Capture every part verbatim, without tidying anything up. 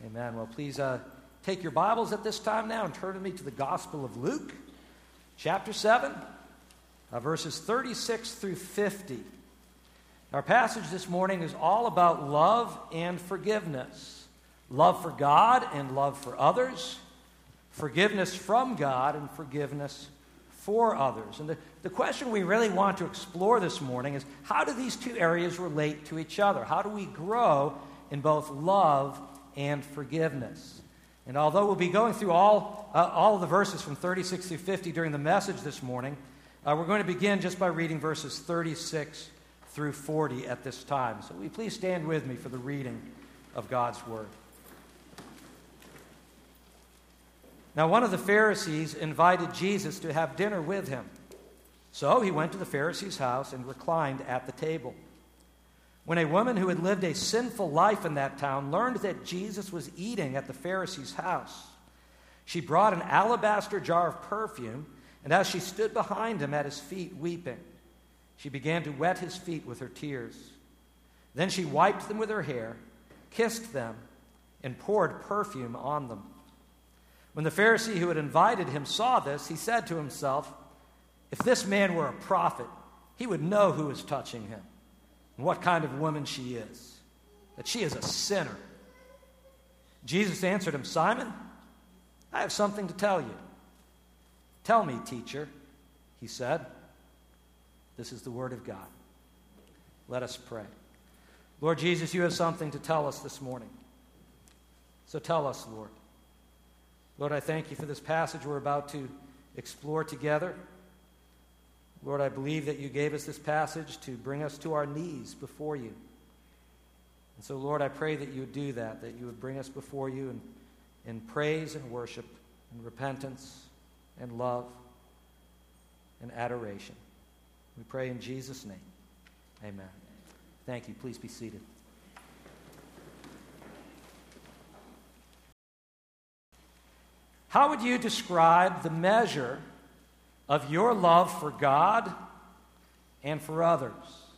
Amen. Well, please uh, take your Bibles at this time now and turn with me to the Gospel of Luke, chapter seven, uh, verses thirty-six through fifty. Our passage this morning is all about love and forgiveness. Love for God and love for others. Forgiveness from God and forgiveness for others. And the, the question we really want to explore this morning is, how do these two areas relate to each other? How do we grow in both love and forgiveness? And although we'll be going through all, uh, all of the verses from thirty-six through fifty during the message this morning, uh, we're going to begin just by reading verses thirty-six through forty at this time. So will you please stand with me for the reading of God's Word. Now one of the Pharisees invited Jesus to have dinner with him. So he went to the Pharisee's house and reclined at the table. When a woman who had lived a sinful life in that town learned that Jesus was eating at the Pharisee's house, she brought an alabaster jar of perfume, and as she stood behind him at his feet weeping, she began to wet his feet with her tears. Then she wiped them with her hair, kissed them, and poured perfume on them. When the Pharisee who had invited him saw this, he said to himself, "If this man were a prophet, he would know who is touching him, and what kind of woman she is, that she is a sinner." Jesus answered him, "Simon, I have something to tell you." "Tell me, teacher," he said. This is the word of God. Let us pray. Lord Jesus, you have something to tell us this morning. So tell us, Lord. Lord, I thank you for this passage we're about to explore together. Lord, I believe that you gave us this passage to bring us to our knees before you. And so, Lord, I pray that you would do that, that you would bring us before you in, in praise and worship and repentance and love and adoration. We pray in Jesus' name. Amen. Thank you. Please be seated. How would you describe the measure of your love for God and for others?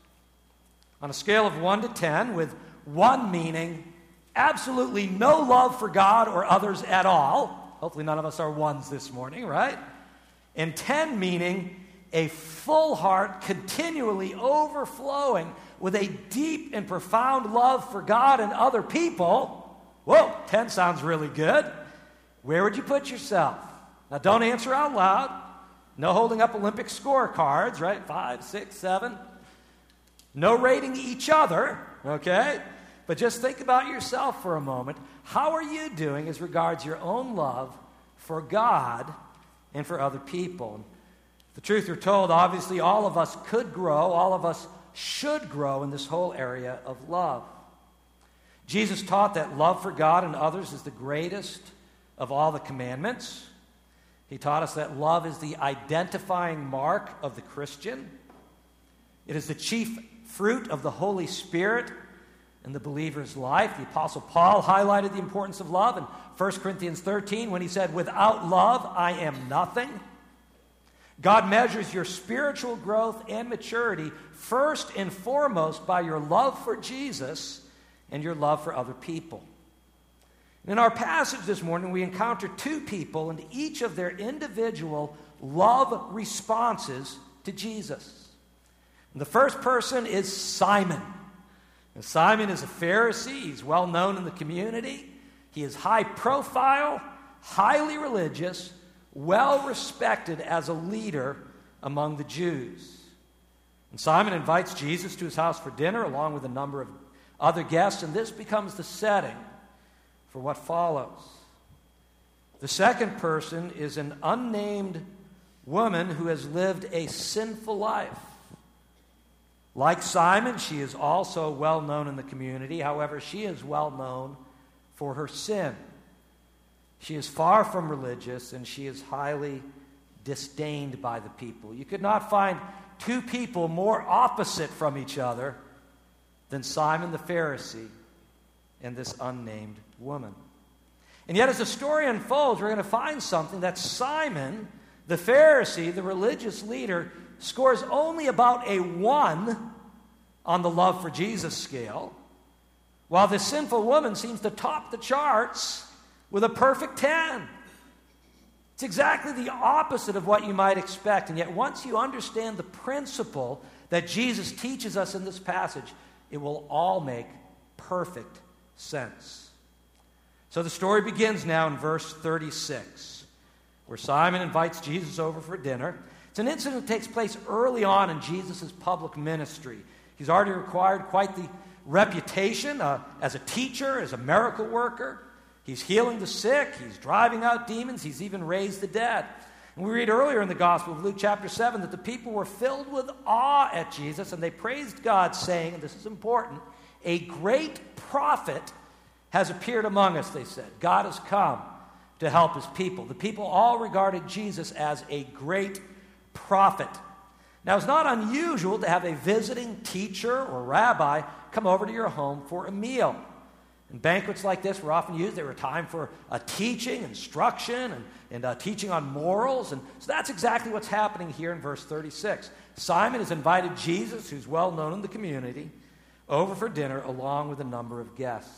On a scale of one to ten, with one meaning absolutely no love for God or others at all. Hopefully none of us are ones this morning, right? And ten meaning a full heart continually overflowing with a deep and profound love for God and other people. Whoa, ten sounds really good. Where would you put yourself? Now, don't answer out loud. No holding up Olympic scorecards, right? Five, six, seven. No rating each other, okay? But just think about yourself for a moment. How are you doing as regards your own love for God and for other people? And the truth you're told, obviously all of us could grow, all of us should grow in this whole area of love. Jesus taught that love for God and others is the greatest of all the commandments. He taught us that love is the identifying mark of the Christian. It is the chief fruit of the Holy Spirit in the believer's life. The Apostle Paul highlighted the importance of love in First Corinthians thirteen when he said, "Without love, I am nothing." God measures your spiritual growth and maturity first and foremost by your love for Jesus and your love for other people. In our passage this morning, we encounter two people and each of their individual love responses to Jesus. And the first person is Simon. And Simon is a Pharisee. He's well known in the community. He is high profile, highly religious, well respected as a leader among the Jews. And Simon invites Jesus to his house for dinner along with a number of other guests, and this becomes the setting for what follows. The second person is an unnamed woman who has lived a sinful life. Like Simon, she is also well known in the community. However, she is well known for her sin. She is far from religious, and she is highly disdained by the people. You could not find two people more opposite from each other than Simon the Pharisee and this unnamed woman. And yet as the story unfolds, we're going to find something that Simon, the Pharisee, the religious leader, scores only about a one on the love for Jesus scale, while this sinful woman seems to top the charts with a perfect ten. It's exactly the opposite of what you might expect. And yet once you understand the principle that Jesus teaches us in this passage, it will all make perfect sense. So the story begins now in verse thirty-six, where Simon invites Jesus over for dinner. It's an incident that takes place early on in Jesus' public ministry. He's already acquired quite the reputation uh, as a teacher, as a miracle worker. He's healing the sick. He's driving out demons. He's even raised the dead. And we read earlier in the Gospel of Luke chapter seven that the people were filled with awe at Jesus, and they praised God, saying, and this is important, a great prophet has appeared among us, they said. God has come to help his people. The people all regarded Jesus as a great prophet. Now, it's not unusual to have a visiting teacher or rabbi come over to your home for a meal. And banquets like this were often used. They were a time for a teaching, instruction, and, and uh, teaching on morals. And so that's exactly what's happening here in verse thirty-six. Simon has invited Jesus, who's well known in the community, over for dinner along with a number of guests.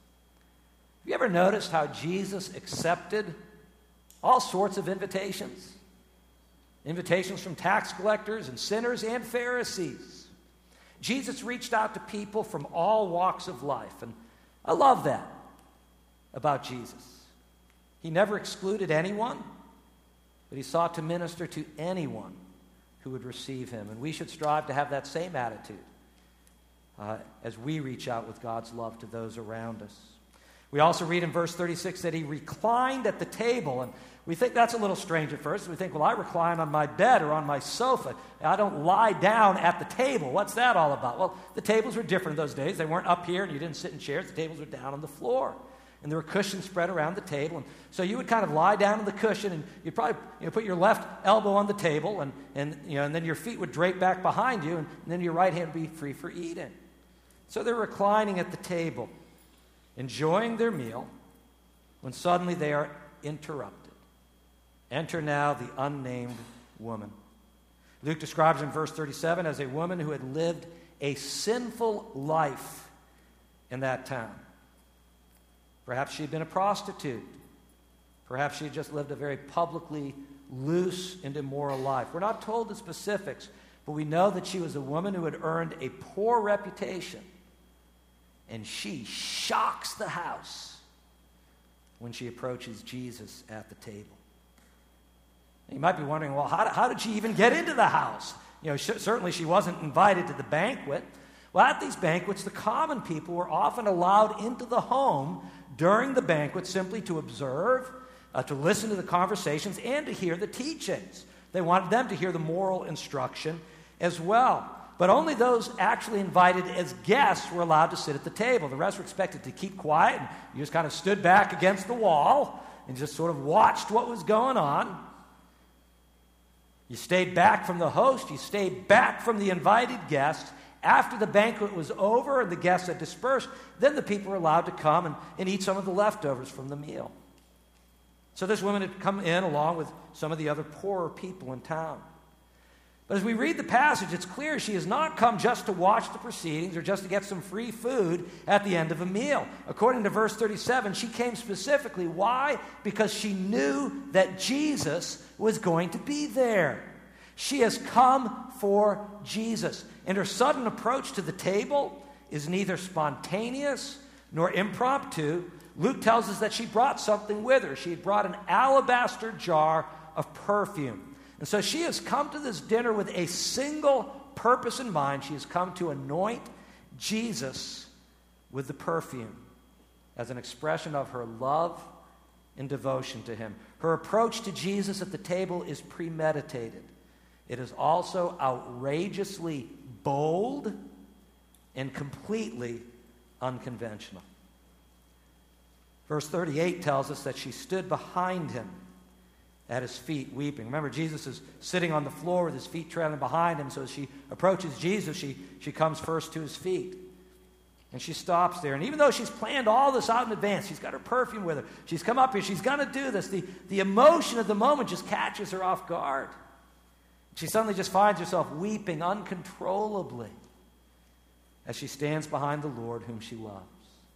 Have you ever noticed how Jesus accepted all sorts of invitations? Invitations from tax collectors and sinners and Pharisees. Jesus reached out to people from all walks of life, and I love that about Jesus. He never excluded anyone, but he sought to minister to anyone who would receive him, and we should strive to have that same attitude uh, as we reach out with God's love to those around us. We also read in verse thirty-six that he reclined at the table, and we think that's a little strange at first. We think, well, I recline on my bed or on my sofa. I don't lie down at the table. What's that all about? Well, the tables were different in those days. They weren't up here and you didn't sit in chairs. The tables were down on the floor. And there were cushions spread around the table. And so you would kind of lie down on the cushion, and you'd probably you know, put your left elbow on the table, and, and, you know, and then your feet would drape back behind you, and, and then your right hand would be free for eating. So they're reclining at the table, enjoying their meal, when suddenly they are interrupted. Enter now the unnamed woman. Luke describes in verse thirty-seven as a woman who had lived a sinful life in that town. Perhaps she'd been a prostitute. Perhaps she had just lived a very publicly loose and immoral life. We're not told the specifics, but we know that she was a woman who had earned a poor reputation. And she shocks the house when she approaches Jesus at the table. You might be wondering, well, how, how did she even get into the house? You know, sh- certainly she wasn't invited to the banquet. Well, at these banquets, the common people were often allowed into the home during the banquet simply to observe, uh, to listen to the conversations, and to hear the teachings. They wanted them to hear the moral instruction as well. But only those actually invited as guests were allowed to sit at the table. The rest were expected to keep quiet, and you just kind of stood back against the wall and just sort of watched what was going on. You stayed back from the host. You stayed back from the invited guests. After the banquet was over and the guests had dispersed, then the people were allowed to come and, and eat some of the leftovers from the meal. So this woman had come in along with some of the other poorer people in town. But as we read the passage, it's clear she has not come just to watch the proceedings or just to get some free food at the end of a meal. According to verse thirty-seven, she came specifically. Why? Because she knew that Jesus was going to be there. She has come for Jesus. And her sudden approach to the table is neither spontaneous nor impromptu. Luke tells us that she brought something with her. She had brought an alabaster jar of perfume. And so she has come to this dinner with a single purpose in mind. She has come to anoint Jesus with the perfume as an expression of her love and devotion to him. Her approach to Jesus at the table is premeditated. It is also outrageously bold and completely unconventional. Verse thirty-eight tells us that she stood behind him at his feet weeping. Remember, Jesus is sitting on the floor with his feet trailing behind him, so as she approaches Jesus, she, she comes first to his feet. And she stops there. And even though she's planned all this out in advance, she's got her perfume with her, she's come up here, she's going to do this, the, the emotion of the moment just catches her off guard. She suddenly just finds herself weeping uncontrollably as she stands behind the Lord whom she loves.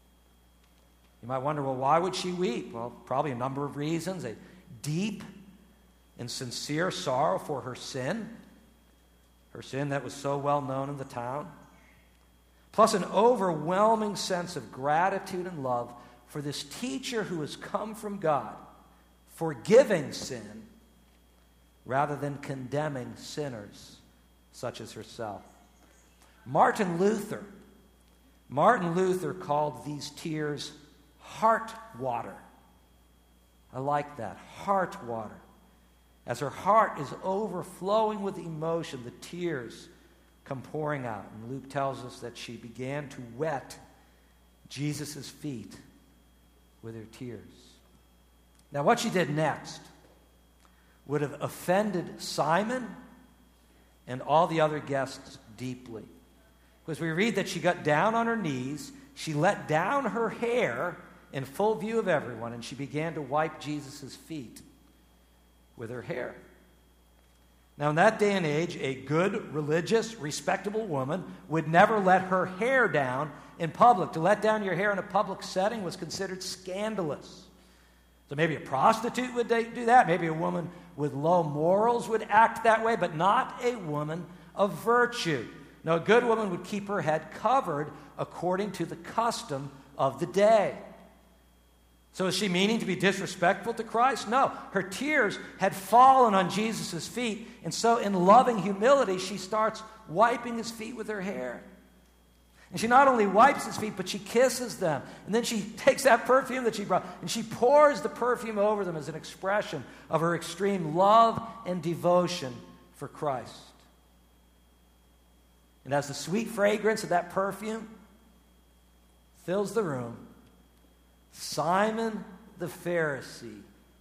You might wonder, well, why would she weep? Well, probably a number of reasons. A deep and sincere sorrow for her sin, her sin that was so well known in the town, plus an overwhelming sense of gratitude and love for this teacher who has come from God, forgiving sin rather than condemning sinners such as herself. Martin Luther, Martin Luther called these tears heart water. I like that, heart water. As her heart is overflowing with emotion, the tears come pouring out. And Luke tells us that she began to wet Jesus' feet with her tears. Now, what she did next would have offended Simon and all the other guests deeply. Because we read that she got down on her knees, she let down her hair in full view of everyone, and she began to wipe Jesus' feet with her hair. Now, in that day and age, a good, religious, respectable woman would never let her hair down in public. To let down your hair in a public setting was considered scandalous. So maybe a prostitute would do that. Maybe a woman with low morals would act that way, but not a woman of virtue. No, a good woman would keep her head covered according to the custom of the day. So is she meaning to be disrespectful to Christ? No. Her tears had fallen on Jesus' feet, and so in loving humility, she starts wiping his feet with her hair. And she not only wipes his feet, but she kisses them. And then she takes that perfume that she brought, and she pours the perfume over them as an expression of her extreme love and devotion for Christ. And as the sweet fragrance of that perfume fills the room, Simon the Pharisee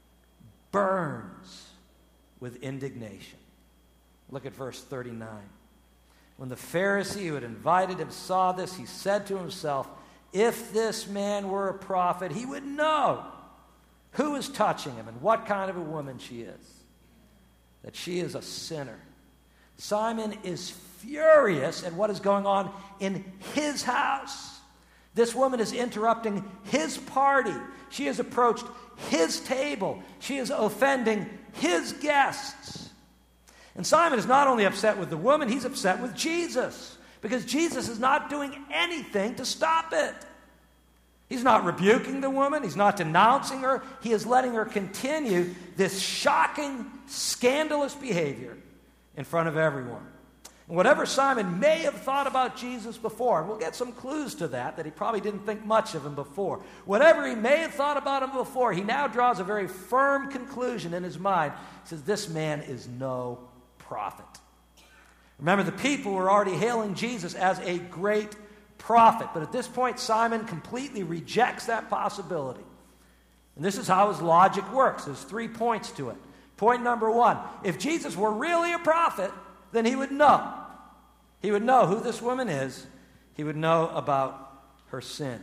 burns with indignation. Look at verse thirty-nine. When the Pharisee who had invited him saw this, he said to himself, if this man were a prophet, he would know who is touching him and what kind of a woman she is, that she is a sinner. Simon is furious at what is going on in his house. This woman is interrupting his party. She has approached his table. She is offending his guests. And Simon is not only upset with the woman, he's upset with Jesus, because Jesus is not doing anything to stop it. He's not rebuking the woman. He's not denouncing her. He is letting her continue this shocking, scandalous behavior in front of everyone. And whatever Simon may have thought about Jesus before, and we'll get some clues to that, that he probably didn't think much of him before. Whatever he may have thought about him before, he now draws a very firm conclusion in his mind. He says, this man is no prophet. Remember, the people were already hailing Jesus as a great prophet. But at this point, Simon completely rejects that possibility. And this is how his logic works. There's three points to it. Point number one, if Jesus were really a prophet, then he would know. He would know who this woman is. He would know about her sin.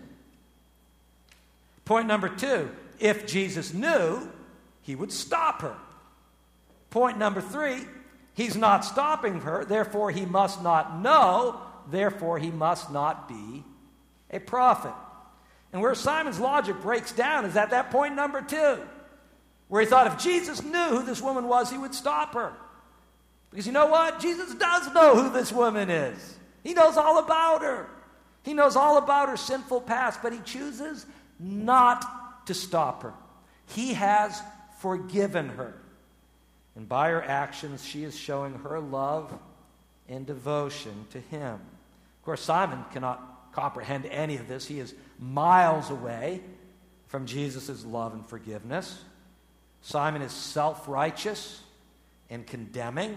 Point number two, if Jesus knew, he would stop her. Point number three, he's not stopping her, therefore he must not know, therefore he must not be a prophet. And where Simon's logic breaks down is at that point number two, where he thought if Jesus knew who this woman was, he would stop her. Because you know what? Jesus does know who this woman is. He knows all about her. He knows all about her sinful past, but he chooses not to stop her. He has forgiven her. And by her actions, she is showing her love and devotion to him. Of course, Simon cannot comprehend any of this. He is miles away from Jesus' love and forgiveness. Simon is self-righteous and condemning.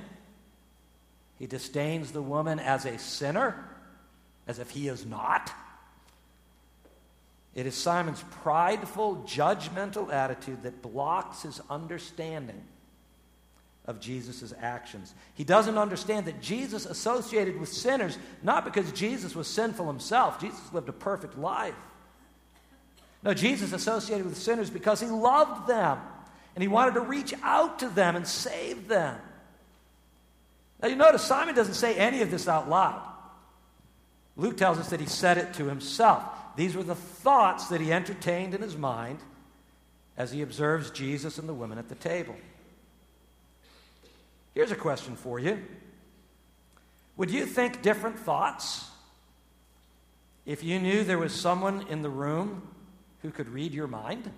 He disdains the woman as a sinner, as if he is not. It is Simon's prideful, judgmental attitude that blocks his understanding of Jesus' actions. He doesn't understand that Jesus associated with sinners, not because Jesus was sinful himself. Jesus lived a perfect life. No, Jesus associated with sinners because he loved them, and he wanted to reach out to them and save them. Now you notice Simon doesn't say any of this out loud. Luke tells us that he said it to himself. these were the thoughts that he entertained in his mind as he observes Jesus and the women at the table. Here's a question for you. Would you think different thoughts if you knew there was someone in the room who could read your mind?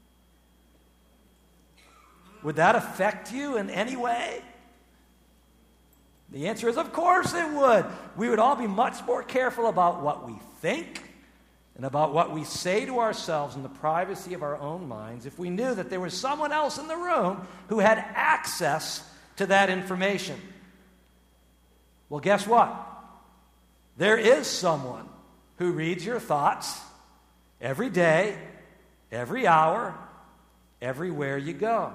Would that affect you in any way? The answer is, of course it would. We would all be much more careful about what we think and about what we say to ourselves in the privacy of our own minds if we knew that there was someone else in the room who had access to that information. Well, guess what? There is someone who reads your thoughts every day, every hour, everywhere you go.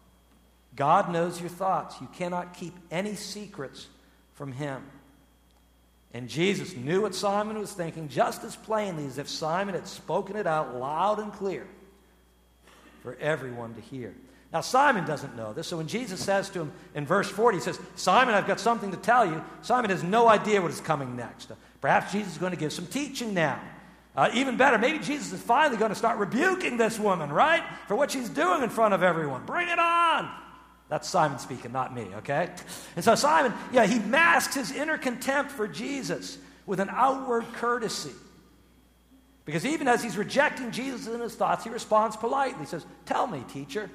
God knows your thoughts. You cannot keep any secrets from him. And Jesus knew what Simon was thinking just as plainly as if Simon had spoken it out loud and clear for everyone to hear. Now, Simon doesn't know this, so when Jesus says to him in verse forty, he says, Simon, I've got something to tell you. Simon has no idea what is coming next. Perhaps Jesus is going to give some teaching now. Uh, even better, maybe Jesus is finally going to start rebuking this woman, right? For what she's doing in front of everyone. Bring it on! That's Simon speaking, not me, okay? And so Simon, yeah, he masks his inner contempt for Jesus with an outward courtesy. Because even as he's rejecting Jesus in his thoughts, he responds politely. He says, tell me, teacher.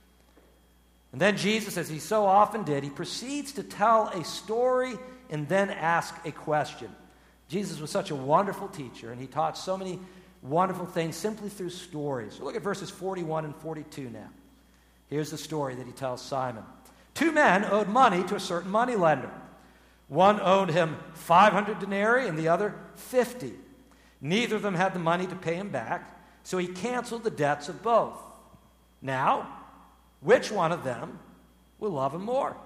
And then Jesus, as he so often did, he proceeds to tell a story and then ask a question. Jesus was such a wonderful teacher, and he taught so many wonderful things simply through stories. So look at verses forty-one and forty-two now. Here's the story that he tells Simon. Two men owed money to a certain moneylender. One owed him five hundred denarii and the other fifty. Neither of them had the money to pay him back, so he canceled the debts of both. Now, which one of them will love him more?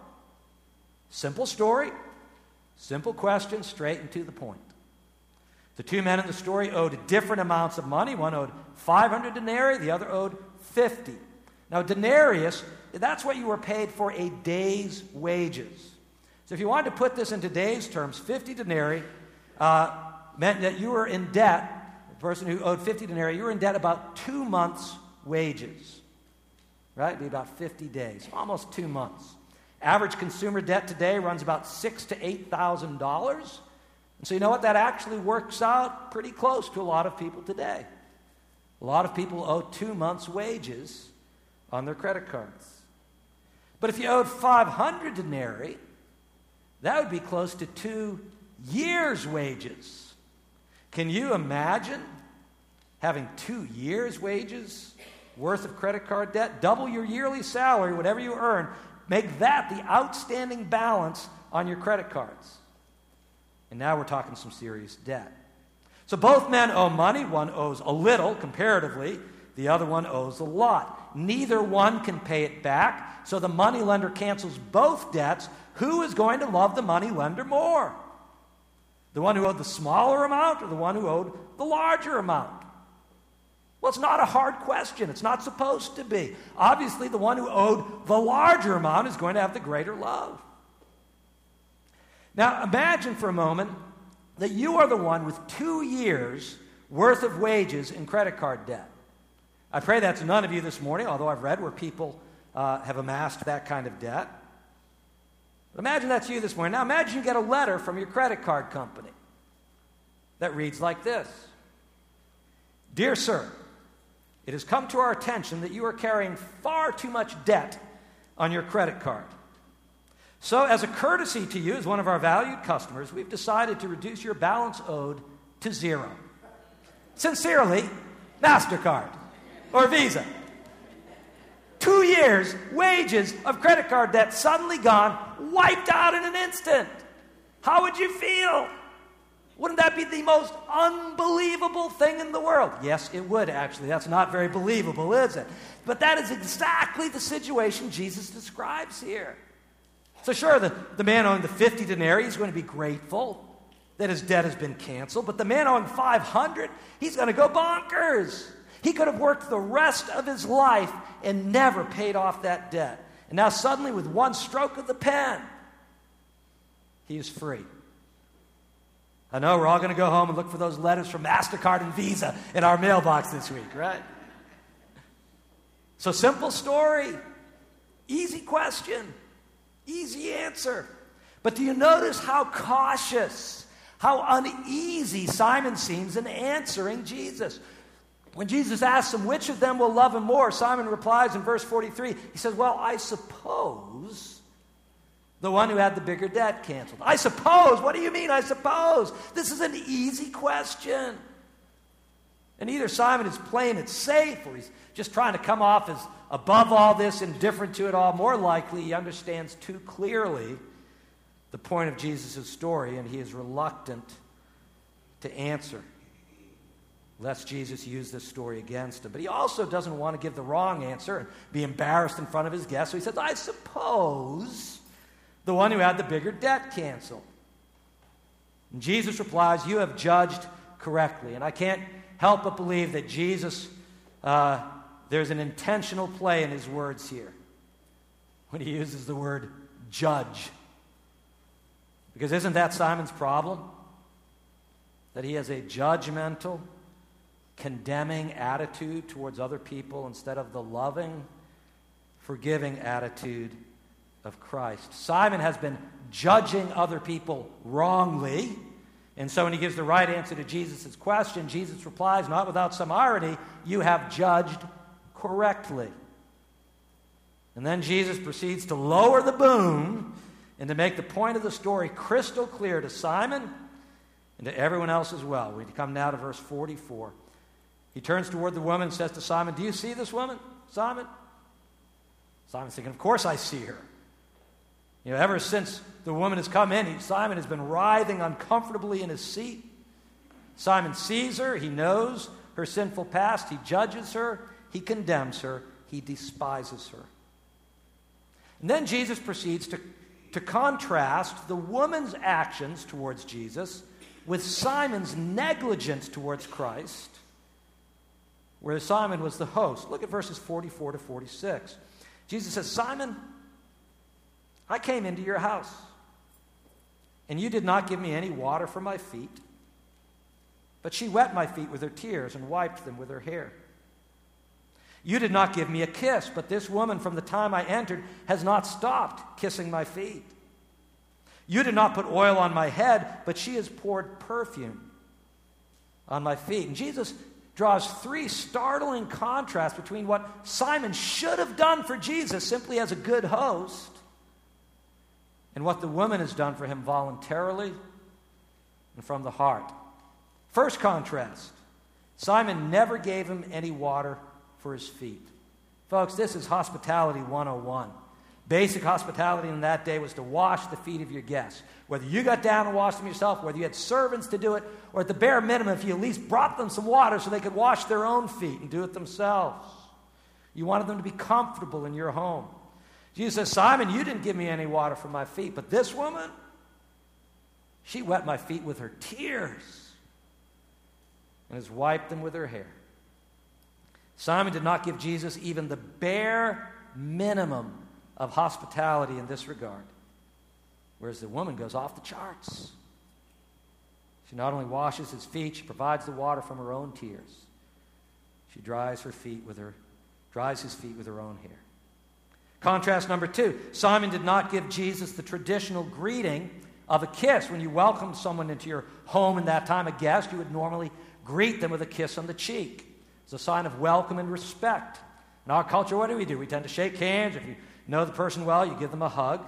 Simple story, simple question, straight and to the point. The two men in the story owed different amounts of money. One owed five hundred denarii, the other owed fifty. Now, denarius, that's what you were paid for a day's wages. So if you wanted to put this in today's terms, fifty denarii uh, meant that you were in debt, the person who owed fifty denarii, you were in debt about two months' wages. Right? It'd be about fifty days, almost two months. Average consumer debt today runs about six to eight thousand dollars. And so you know what? That actually works out pretty close to a lot of people today. A lot of people owe two months' wages on their credit cards. But if you owed five hundred denarii, that would be close to two years' wages. Can you imagine having two years' wages worth of credit card debt? Double your yearly salary, whatever you earn, make that the outstanding balance on your credit cards. And now we're talking some serious debt. So both men owe money. One owes a little, comparatively. The other one owes a lot. Neither one can pay it back, so the moneylender cancels both debts. Who is going to love the moneylender more? The one who owed the smaller amount or the one who owed the larger amount? Well, it's not a hard question. It's not supposed to be. Obviously, the one who owed the larger amount is going to have the greater love. Now, imagine for a moment that you are the one with two years' worth of wages in credit card debt. I pray that's none of you this morning, although I've read where people uh, have amassed that kind of debt. But imagine that's you this morning. Now imagine you get a letter from your credit card company that reads like this. Dear sir, it has come to our attention that you are carrying far too much debt on your credit card. So as a courtesy to you as one of our valued customers, we've decided to reduce your balance owed to zero. Sincerely, MasterCard. Or Visa. Two years' wages of credit card debt suddenly gone, wiped out in an instant. How would you feel? Wouldn't that be the most unbelievable thing in the world? Yes, it would, actually. That's not very believable, is it? But that is exactly the situation Jesus describes here. So sure, the, the man owing the fifty denarii is going to be grateful that his debt has been canceled, but the man owing five hundred, he's going to go bonkers. He could have worked the rest of his life and never paid off that debt. And now suddenly, with one stroke of the pen, he is free. I know we're all going to go home and look for those letters from MasterCard and Visa in our mailbox this week, right? So simple story, easy question, easy answer. But do you notice how cautious, how uneasy Simon seems in answering Jesus? When Jesus asks him, which of them will love him more, Simon replies in verse forty-three, he says, well, I suppose the one who had the bigger debt canceled. I suppose, what do you mean, I suppose? This is an easy question. And either Simon is playing it safe, or he's just trying to come off as above all this, indifferent to it all. More likely, he understands too clearly the point of Jesus' story, and he is reluctant to answer, lest Jesus use this story against him. But he also doesn't want to give the wrong answer and be embarrassed in front of his guests. So he says, I suppose the one who had the bigger debt canceled. And Jesus replies, you have judged correctly. And I can't help but believe that Jesus, uh, there's an intentional play in his words here when he uses the word judge. Because isn't that Simon's problem? That he has a judgmental, condemning attitude towards other people instead of the loving, forgiving attitude of Christ. Simon has been judging other people wrongly, and so when he gives the right answer to Jesus' question, Jesus replies, not without some irony, you have judged correctly. And then Jesus proceeds to lower the boom and to make the point of the story crystal clear to Simon and to everyone else as well. We come now to verse forty-four. He turns toward the woman and says to Simon, do you see this woman, Simon? Simon's thinking, of course I see her. You know, ever since the woman has come in, he, Simon has been writhing uncomfortably in his seat. Simon sees her. He knows her sinful past. He judges her. He condemns her. He despises her. And then Jesus proceeds to, to contrast the woman's actions towards Jesus with Simon's negligence towards Christ, where Simon was the host. Look at verses forty-four to forty-six. Jesus says, Simon, I came into your house, and you did not give me any water for my feet, but she wet my feet with her tears and wiped them with her hair. You did not give me a kiss, but this woman from the time I entered has not stopped kissing my feet. You did not put oil on my head, but she has poured perfume on my feet. And Jesus draws three startling contrasts between what Simon should have done for Jesus simply as a good host and what the woman has done for him voluntarily and from the heart. First contrast, Simon never gave him any water for his feet. Folks, this is hospitality one oh one. Basic hospitality in that day was to wash the feet of your guests. Whether you got down and washed them yourself, whether you had servants to do it, or at the bare minimum, if you at least brought them some water so they could wash their own feet and do it themselves. You wanted them to be comfortable in your home. Jesus says, Simon, you didn't give me any water for my feet, but this woman, she wet my feet with her tears and has wiped them with her hair. Simon did not give Jesus even the bare minimum of hospitality in this regard, whereas the woman goes off the charts. She not only washes his feet, she provides the water from her own tears. She dries her feet with her, dries his feet with her own hair. Contrast number two, Simon did not give Jesus the traditional greeting of a kiss. When you welcomed someone into your home in that time, a guest, you would normally greet them with a kiss on the cheek. It's a sign of welcome and respect. In our culture, what do we do? We tend to shake hands. If you know the person well, you give them a hug.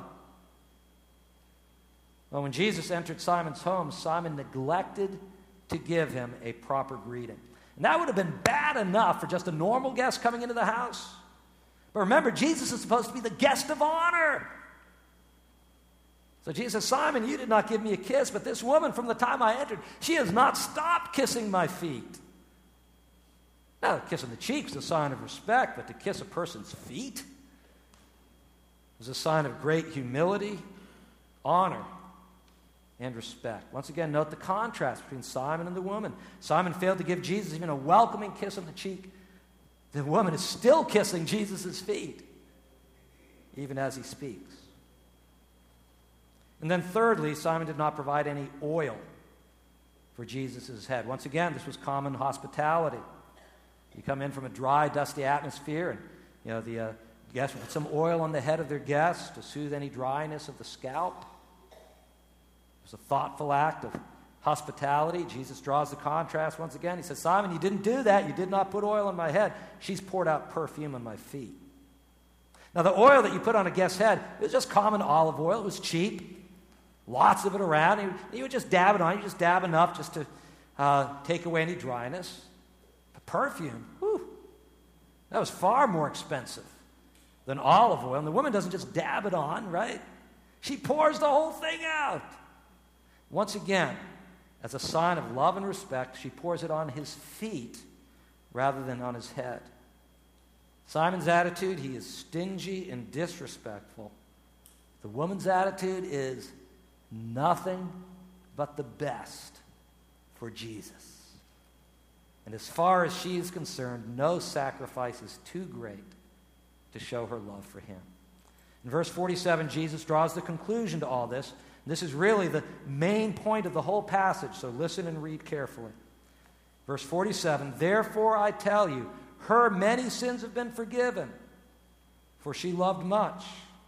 Well, when Jesus entered Simon's home, Simon neglected to give him a proper greeting. And that would have been bad enough for just a normal guest coming into the house. But remember, Jesus is supposed to be the guest of honor. So Jesus says, Simon, you did not give me a kiss, but this woman from the time I entered, she has not stopped kissing my feet. Now, a kiss on the cheek is a sign of respect, but to kiss a person's feet is a sign of great humility, honor, and respect. Once again, note the contrast between Simon and the woman. Simon failed to give Jesus even a welcoming kiss on the cheek. The woman is still kissing Jesus' feet, even as he speaks. And then thirdly, Simon did not provide any oil for Jesus' head. Once again, this was common hospitality. You come in from a dry, dusty atmosphere, and you know the uh, guests would put some oil on the head of their guests to soothe any dryness of the scalp. It was a thoughtful act of hospitality. Jesus draws the contrast once again. He says, Simon, you didn't do that. You did not put oil on my head. She's poured out perfume on my feet. Now, the oil that you put on a guest's head, it was just common olive oil. It was cheap. Lots of it around. You, you would just dab it on. You just dab enough just to uh, take away any dryness. But perfume, whew, that was far more expensive than olive oil. And the woman doesn't just dab it on, right? She pours the whole thing out. Once again, as a sign of love and respect, she pours it on his feet rather than on his head. Simon's attitude, he is stingy and disrespectful. The woman's attitude is nothing but the best for Jesus. And as far as she is concerned, no sacrifice is too great to show her love for him. In verse forty-seven, Jesus draws the conclusion to all this. This is really the main point of the whole passage, so listen and read carefully. Verse forty-seven, therefore I tell you, her many sins have been forgiven, for she loved much.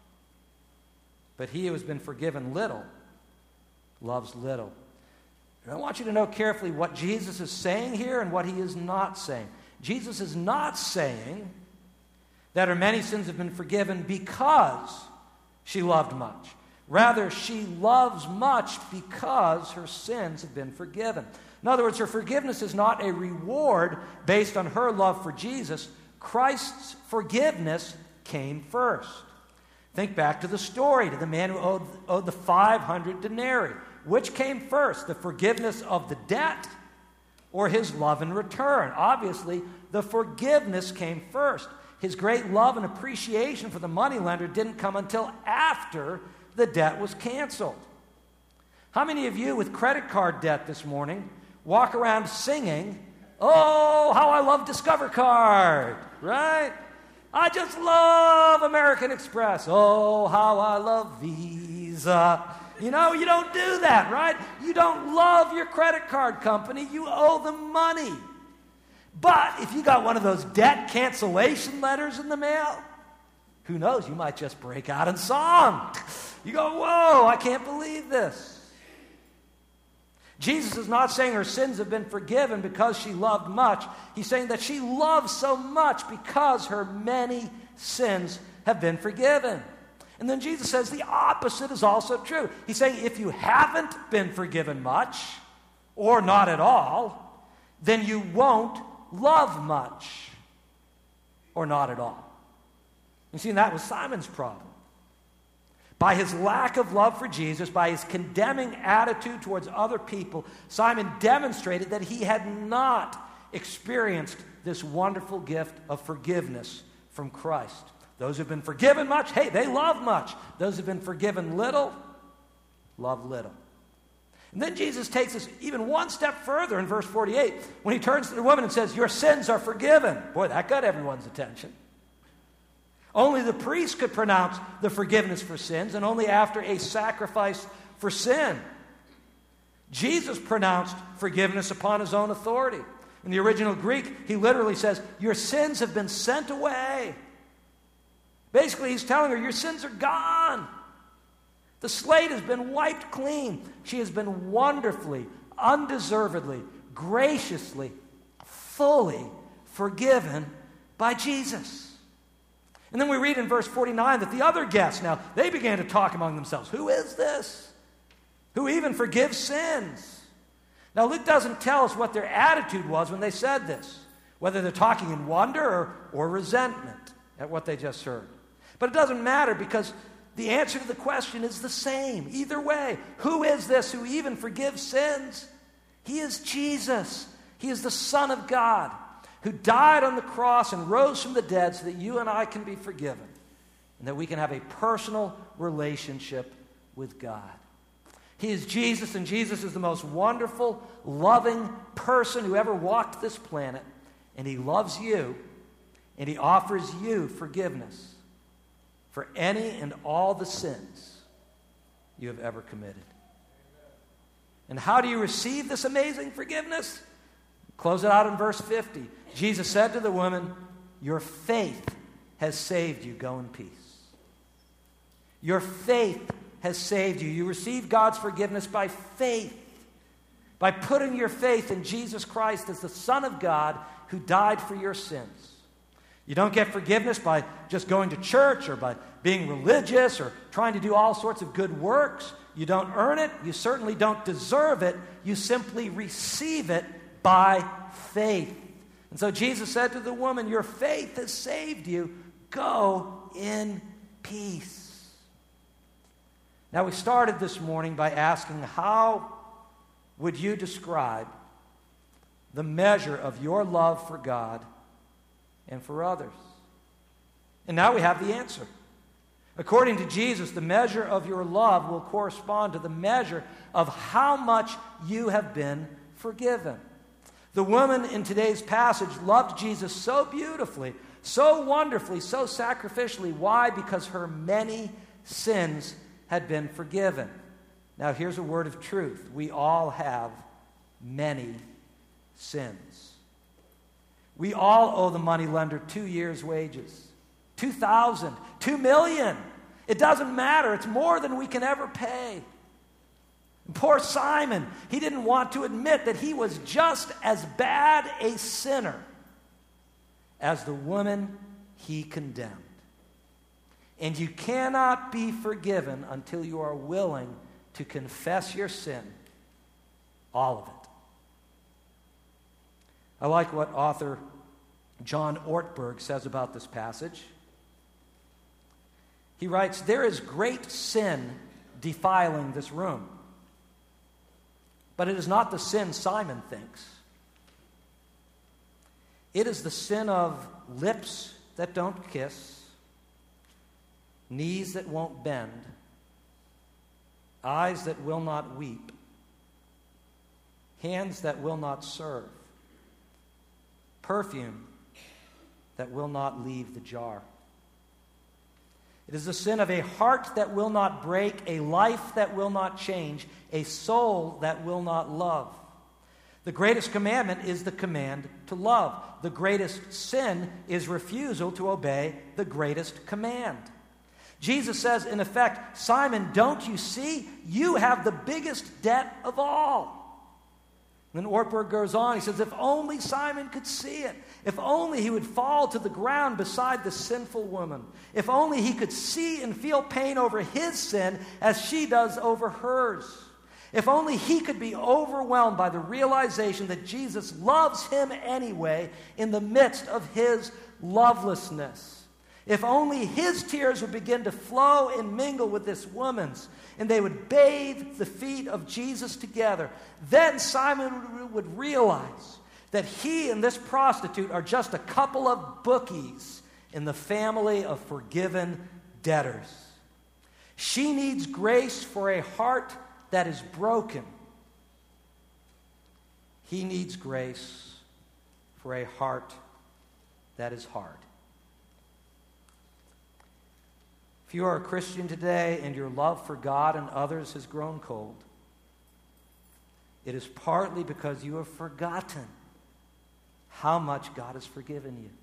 But he who has been forgiven little loves little. And I want you to know carefully what Jesus is saying here and what he is not saying. Jesus is not saying that her many sins have been forgiven because she loved much. Rather, she loves much because her sins have been forgiven. In other words, her forgiveness is not a reward based on her love for Jesus. Christ's forgiveness came first. Think back to the story, to the man who owed, owed the five hundred denarii. Which came first, the forgiveness of the debt or his love in return? Obviously, the forgiveness came first. His great love and appreciation for the moneylender didn't come until after the debt was canceled. How many of you with credit card debt this morning walk around singing, oh, how I love Discover Card, right? I just love American Express. Oh, how I love Visa. You know, you don't do that, right? You don't love your credit card company. You owe them money. But if you got one of those debt cancellation letters in the mail, who knows, you might just break out in song. You go, whoa, I can't believe this. Jesus is not saying her sins have been forgiven because she loved much. He's saying that she loves so much because her many sins have been forgiven. And then Jesus says the opposite is also true. He's saying if you haven't been forgiven much, or not at all, then you won't love much, or not at all. You see, that was Simon's problem. By his lack of love for Jesus, by his condemning attitude towards other people, Simon demonstrated that he had not experienced this wonderful gift of forgiveness from Christ. Those who've been forgiven much, hey, they love much. Those who've been forgiven little, love little. And then Jesus takes us even one step further in verse forty-eight when he turns to the woman and says, your sins are forgiven. Boy, that got everyone's attention. Only the priest could pronounce the forgiveness for sins, and only after a sacrifice for sin. Jesus pronounced forgiveness upon his own authority. In the original Greek, he literally says, your sins have been sent away. Basically, he's telling her, your sins are gone. The slate has been wiped clean. She has been wonderfully, undeservedly, graciously, fully forgiven by Jesus. And then we read in verse forty-nine that the other guests, now, they began to talk among themselves. Who is this? Who even forgives sins? Now, Luke doesn't tell us what their attitude was when they said this, whether they're talking in wonder or, or resentment at what they just heard. But it doesn't matter because the answer to the question is the same. Either way, who is this who even forgives sins? He is Jesus. He is the Son of God who died on the cross and rose from the dead so that you and I can be forgiven and that we can have a personal relationship with God. He is Jesus, and Jesus is the most wonderful, loving person who ever walked this planet, and he loves you, and he offers you forgiveness for any and all the sins you have ever committed. And how do you receive this amazing forgiveness? Close it out in verse fifty. Jesus said to the woman, "Your faith has saved you. Go in peace." Your faith has saved you. You receive God's forgiveness by faith, by putting your faith in Jesus Christ as the Son of God who died for your sins. You don't get forgiveness by just going to church or by being religious or trying to do all sorts of good works. You don't earn it. You certainly don't deserve it. You simply receive it by faith. And so Jesus said to the woman, "Your faith has saved you. Go in peace." Now, we started this morning by asking, how would you describe the measure of your love for God and for others? And now we have the answer. According to Jesus, the measure of your love will correspond to the measure of how much you have been forgiven. The woman in today's passage loved Jesus so beautifully, so wonderfully, so sacrificially. Why? Because her many sins had been forgiven. Now, here's a word of truth. We all have many sins. We all owe the moneylender two years' wages. Two thousand, two million. It doesn't matter. It's more than we can ever pay. And poor Simon, he didn't want to admit that he was just as bad a sinner as the woman he condemned. And you cannot be forgiven until you are willing to confess your sin, all of it. I like what author John Ortberg says about this passage. He writes, "There is great sin defiling this room, but it is not the sin Simon thinks. It is the sin of lips that don't kiss, knees that won't bend, eyes that will not weep, hands that will not serve, perfume that will not leave the jar. It is the sin of a heart that will not break, a life that will not change, a soul that will not love. The greatest commandment is the command to love. The greatest sin is refusal to obey the greatest command." Jesus says, in effect, "Simon, don't you see? You have the biggest debt of all." Then Ortberg goes on. He says, if only Simon could see it. If only he would fall to the ground beside the sinful woman. If only he could see and feel pain over his sin as she does over hers. If only he could be overwhelmed by the realization that Jesus loves him anyway in the midst of his lovelessness. If only his tears would begin to flow and mingle with this woman's, and they would bathe the feet of Jesus together, then Simon would realize that he and this prostitute are just a couple of bookies in the family of forgiven debtors. She needs grace for a heart that is broken. He needs grace for a heart that is hard. If you are a Christian today and your love for God and others has grown cold, it is partly because you have forgotten how much God has forgiven you.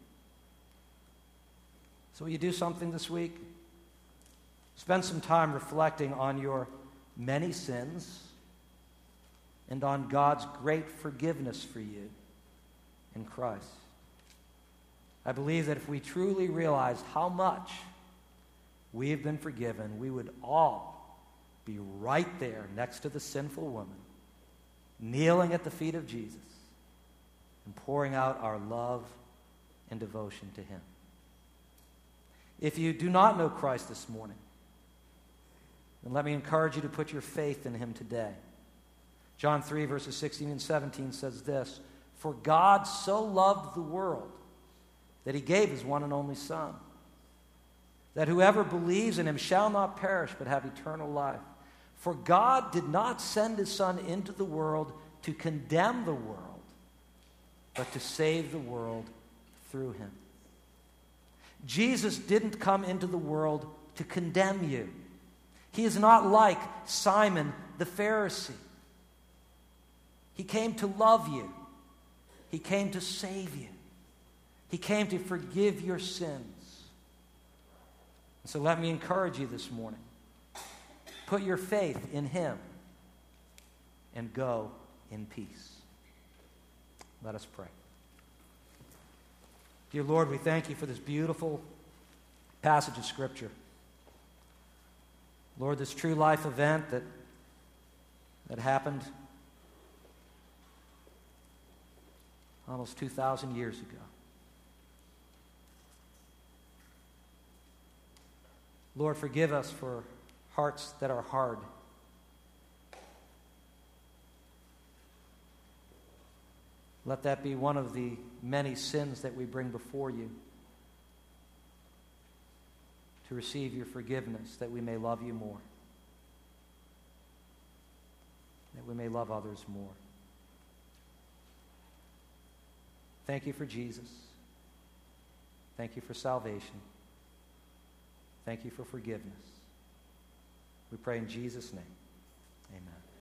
So will you do something this week? Spend some time reflecting on your many sins and on God's great forgiveness for you in Christ. I believe that if we truly realized how much we have been forgiven, we would all be right there next to the sinful woman, kneeling at the feet of Jesus and pouring out our love and devotion to him. If you do not know Christ this morning, then let me encourage you to put your faith in him today. John three, verses sixteen and seventeen says this, "For God so loved the world that he gave his one and only Son, that whoever believes in him shall not perish but have eternal life. For God did not send his Son into the world to condemn the world, but to save the world through him." Jesus didn't come into the world to condemn you. He is not like Simon the Pharisee. He came to love you. He came to save you. He came to forgive your sins. So let me encourage you this morning. Put your faith in him and go in peace. Let us pray. Dear Lord, we thank you for this beautiful passage of Scripture. Lord, this true life event that, that happened almost two thousand years ago. Lord, forgive us for hearts that are hard. Let that be one of the many sins that we bring before you, to receive your forgiveness, that we may love you more, that we may love others more. Thank you for Jesus. Thank you for salvation. Thank you for forgiveness. We pray in Jesus' name. Amen.